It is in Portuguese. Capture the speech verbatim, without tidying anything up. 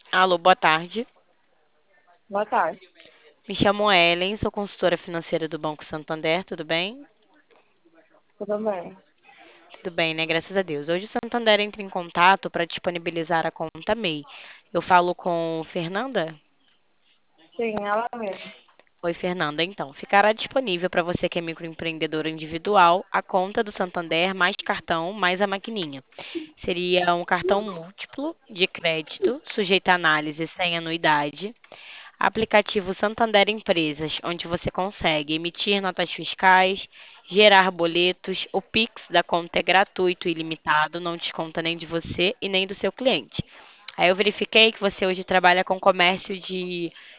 Alô, boa tarde. Boa tarde. Me chamo Ellen, sou consultora financeira do Banco Santander, tudo bem? Tudo bem? Tudo bem, né? Graças a Deus. Hoje o Santander entra em contato para disponibilizar a conta M E I. Eu falo com Fernanda? Sim, ela mesma. Oi, Fernanda. Então, ficará disponível para você que é microempreendedor individual a conta do Santander mais cartão mais a maquininha. Seria um cartão múltiplo de crédito, sujeito a análise sem anuidade. Aplicativo Santander Empresas, onde você consegue emitir notas fiscais, gerar boletos. O Pix da conta é gratuito e ilimitado, não desconta nem de você e nem do seu cliente. Aí eu verifiquei que você hoje trabalha com comércio de